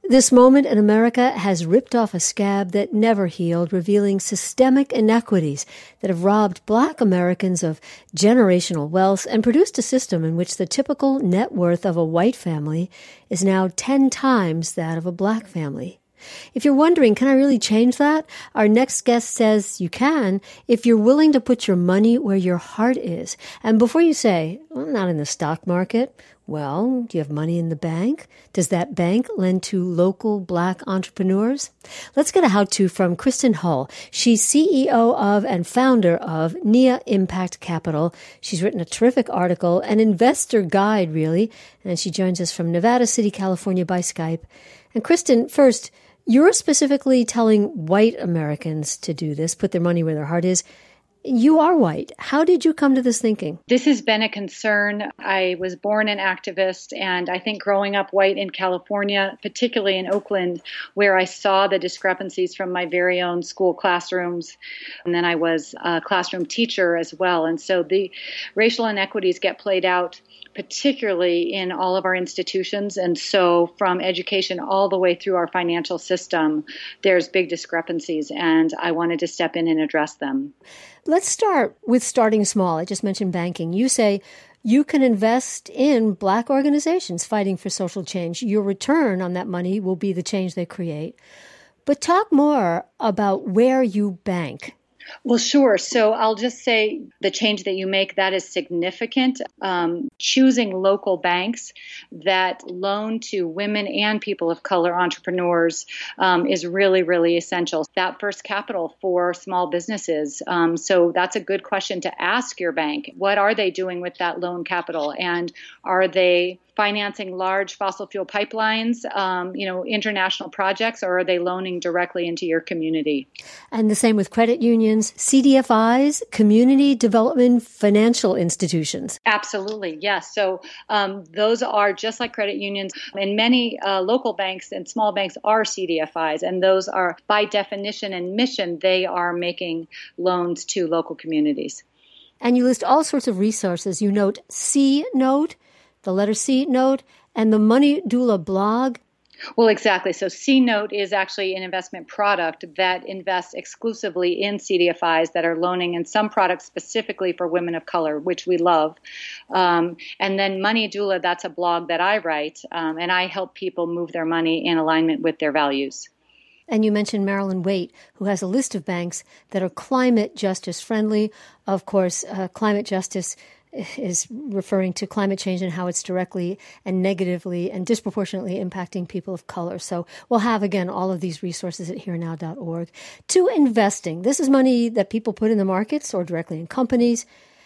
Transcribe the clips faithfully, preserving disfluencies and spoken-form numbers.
This moment in America has ripped off a scab that never healed, revealing systemic inequities that have robbed Black Americans of generational wealth and produced a system in which the typical net worth of a white family is now ten times that of a Black family. If you're wondering, can I really change that? Our next guest says you can if you're willing to put your money where your heart is. And before you say, well, I'm not in the stock market, well, do you have money in the bank? Does that bank lend to local Black entrepreneurs? Let's get a how-to from Kristen Hull. She's C E O of and founder of N I A Impact Capital. She's written a terrific article, an investor guide, really, and she joins us from Nevada City, California by Skype. And Kristen, first, you're specifically telling white Americans to do this, put their money where their heart is. You are white. How did you come to this thinking? This has been a concern. I was born an activist, and I think growing up white in California, particularly in Oakland, where I saw the discrepancies from my very own school classrooms, and then I was a classroom teacher as well. And so the racial inequities get played out particularly in all of our institutions. And so from education all the way through our financial system, there's big discrepancies, and I wanted to step in and address them. Let's start with starting small. I just mentioned banking. You say you can invest in Black organizations fighting for social change. Your return on that money will be the change they create. But talk more about where you bank. Well, sure. So I'll just say the change that you make, that is significant. Um, choosing local banks that loan to women and people of color entrepreneurs um, is really, really essential. That first capital for small businesses. Um, so that's a good question to ask your bank. What are they doing with that loan capital? And are they financing large fossil fuel pipelines, um, you know, international projects, or are they loaning directly into your community? And the same with credit unions, C D F Is, community development financial institutions. Absolutely, yes. So um, those are just like credit unions. And many uh, local banks and small banks are C D F Is, and those are, by definition and mission, they are making loans to local communities. And you list all sorts of resources. You note C Note, the letter C Note, and the Money Doula blog. Well, exactly. So C Note is actually an investment product that invests exclusively in C D F Is that are loaning in some products specifically for women of color, which we love. Um, and then Money Doula, that's a blog that I write, um, and I help people move their money in alignment with their values. And you mentioned Marilyn Waite, who has a list of banks that are climate justice friendly. Of course, uh, climate justice is referring to climate change and how it's directly and negatively and disproportionately impacting people of color. So we'll have, again, all of these resources at here now dot org. To investing, this is money that people put in the markets or directly in companies.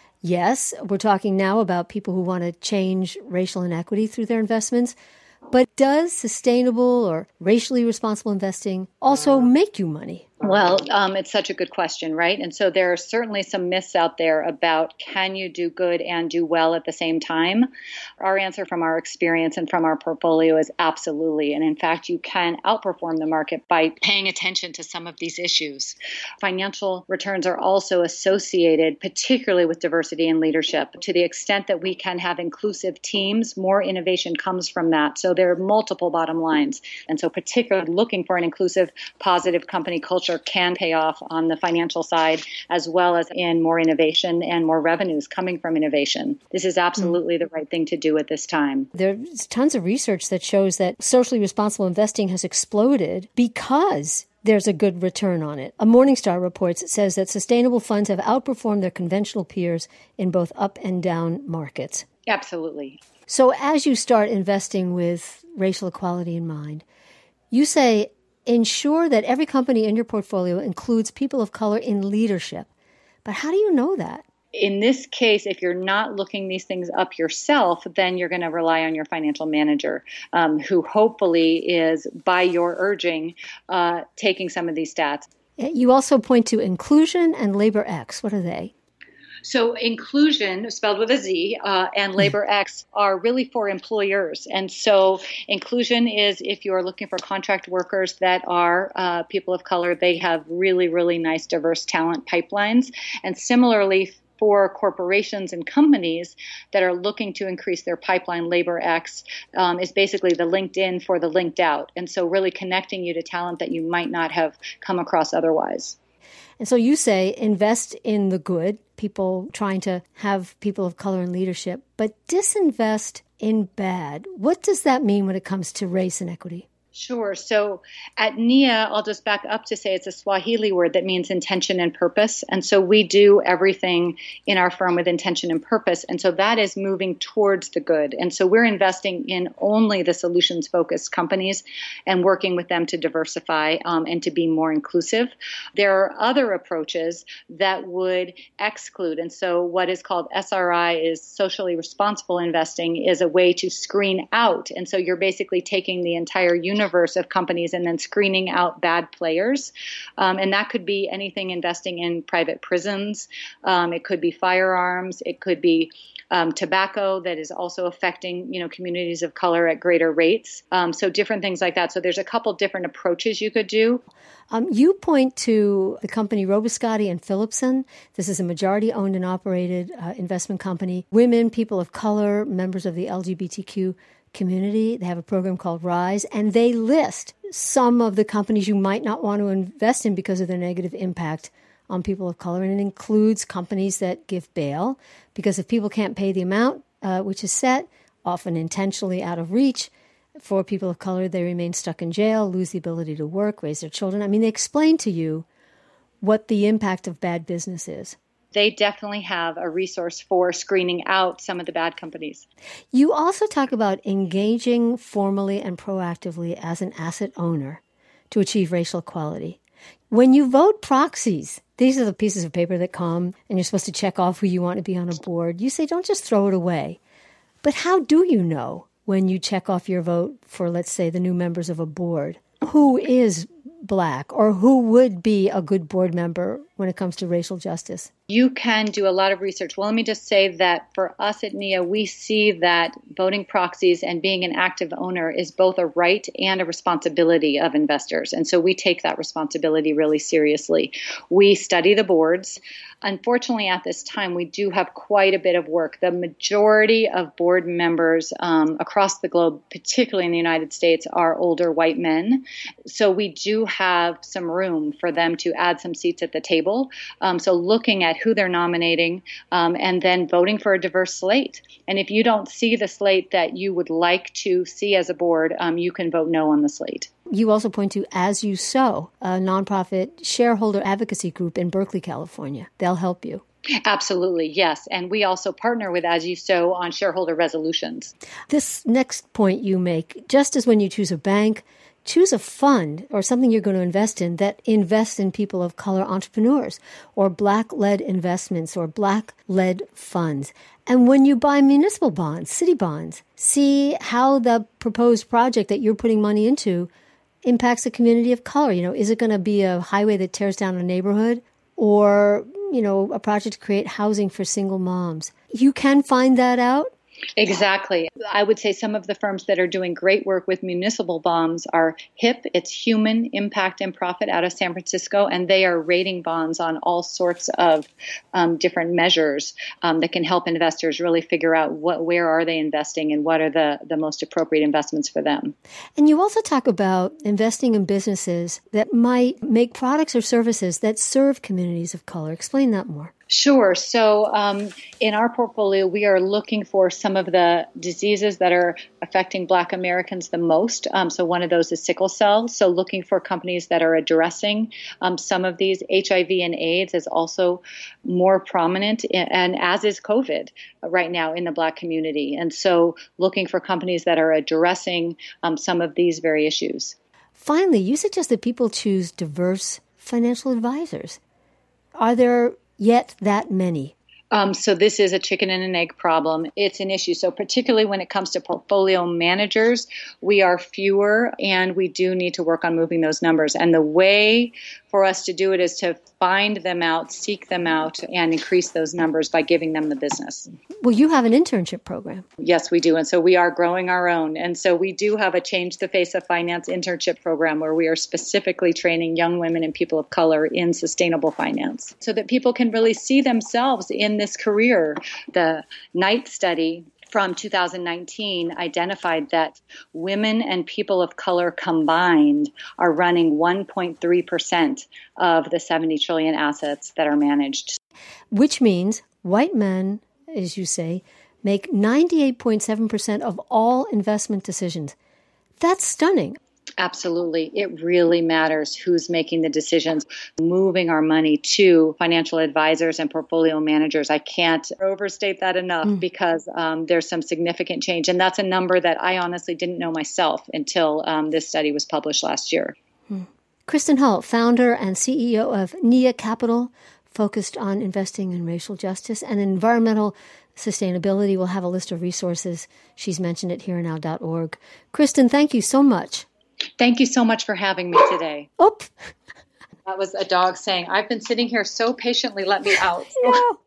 Yes, we're talking now about people who want to change racial inequity through their investments. But does sustainable or racially responsible investing also make you money? Well, um, it's such a good question, right? And so there are certainly some myths out there about can you do good and do well at the same time? Our answer from our experience and from our portfolio is absolutely. And in fact, you can outperform the market by paying attention to some of these issues. Financial returns are also associated, particularly with diversity and leadership. To the extent that we can have inclusive teams, more innovation comes from that. So there are multiple bottom lines. And so particularly looking for an inclusive, positive company culture can pay off on the financial side, as well as in more innovation and more revenues coming from innovation. This is absolutely mm-hmm. the right thing to do at this time. There's tons of research that shows that socially responsible investing has exploded because there's a good return on it. A Morningstar report says that sustainable funds have outperformed their conventional peers in both up and down markets. Absolutely. So as you start investing with racial equality in mind, you say ensure that every company in your portfolio includes people of color in leadership. But how do you know that? In this case, if you're not looking these things up yourself, then you're going to rely on your financial manager, um, who hopefully is, by your urging, uh, taking some of these stats. You also point to Inclusion and LaborX. What are they? So inclusion, spelled with a Z, uh, and LaborX are really for employers. And so inclusion is if you're looking for contract workers that are uh, people of color, they have really, really nice diverse talent pipelines. And similarly, for corporations and companies that are looking to increase their pipeline labor X um, is basically the LinkedIn for the linked out. And so really connecting you to talent that you might not have come across otherwise. And so you say invest in the good, people trying to have people of color in leadership, but disinvest in bad. What does that mean when it comes to race and equity? Sure. So at N I A, I'll just back up to say it's a Swahili word that means intention and purpose. And so we do everything in our firm with intention and purpose. And so that is moving towards the good. And so we're investing in only the solutions-focused companies and working with them to diversify um, and to be more inclusive. There are other approaches that would exclude. And so what is called S R I is socially responsible investing is a way to screen out. And so you're basically taking the entire universe universe of companies and then screening out bad players. Um, and that could be anything investing in private prisons. Um, it could be firearms. It could be um, tobacco that is also affecting, you know, communities of color at greater rates. Um, so different things like that. So there's a couple different approaches you could do. Um, you point to the company Robiscotti and Phillipson. This is a majority-owned and operated uh, investment company. Women, people of color, members of the L G B T Q community. They have a program called RISE, and they list some of the companies you might not want to invest in because of their negative impact on people of color. And it includes companies that give bail, because if people can't pay the amount uh, which is set, often intentionally out of reach, for people of color, they remain stuck in jail, lose the ability to work, raise their children. I mean, they explain to you what the impact of bad business is. They definitely have a resource for screening out some of the bad companies. You also talk about engaging formally and proactively as an asset owner to achieve racial equality. When you vote proxies, these are the pieces of paper that come, and you're supposed to check off who you want to be on a board. You say, don't just throw it away. But how do you know when you check off your vote for, let's say, the new members of a board, who is Black or who would be a good board member when it comes to racial justice? You can do a lot of research. Well, let me just say that for us at N I A, we see that voting proxies and being an active owner is both a right and a responsibility of investors. And so we take that responsibility really seriously. We study the boards. Unfortunately, at this time, we do have quite a bit of work. The majority of board members um, across the globe, particularly in the United States, are older white men. So we do have some room for them to add some seats at the table. Um, so looking at who they're nominating um, and then voting for a diverse slate. And if you don't see the slate that you would like to see as a board, um, you can vote no on the slate. You also point to As You Sow, a nonprofit shareholder advocacy group in Berkeley, California. They'll help you. Absolutely, yes. And we also partner with As You Sow on shareholder resolutions. This next point you make, just as when you choose a bank, choose a fund or something you're going to invest in that invests in people of color entrepreneurs or Black-led investments or Black-led funds. And when you buy municipal bonds, city bonds, see how the proposed project that you're putting money into impacts the community of color. You know, is it going to be a highway that tears down a neighborhood or, you know, a project to create housing for single moms? You can find that out. Exactly. I would say some of the firms that are doing great work with municipal bonds are H I P, it's Human Impact and Profit out of San Francisco, and they are rating bonds on all sorts of um, different measures um, that can help investors really figure out what, where are they investing and what are the, the most appropriate investments for them. And you also talk about investing in businesses that might make products or services that serve communities of color. Explain that more. Sure. So um, in our portfolio, we are looking for some of the diseases that are affecting Black Americans the most. Um, so one of those is sickle cell. So looking for companies that are addressing um, some of these. H I V and AIDS is also more prominent, in, and as is COVID right now in the Black community. And so looking for companies that are addressing um, some of these very issues. Finally, you suggest that people choose diverse financial advisors. Are there yet that many? Um, so this is a chicken and an egg problem. It's an issue. So particularly when it comes to portfolio managers, we are fewer and we do need to work on moving those numbers. And the way for us to do it is to find them out, seek them out, and increase those numbers by giving them the business. Well, you have an internship program. Yes, we do. And so we are growing our own. And so we do have a Change the Face of Finance internship program where we are specifically training young women and people of color in sustainable finance so that people can really see themselves in this career. The Knight study from two thousand nineteen identified that women and people of color combined are running one point three percent of the seventy trillion assets that are managed. Which means white men, as you say, make ninety-eight point seven percent of all investment decisions. That's stunning. Absolutely. It really matters who's making the decisions. Moving our money to financial advisors and portfolio managers, I can't overstate that enough mm. because um, there's some significant change. And that's a number that I honestly didn't know myself until um, this study was published last year. Mm. Kristen Hull, founder and C E O of Nia Capital, focused on investing in racial justice and environmental sustainability. We'll have a list of resources. She's mentioned at here and now dot org. Kristen, thank you so much. Thank you so much for having me today. Oop. That was a dog saying, I've been sitting here so patiently, let me out. Yeah.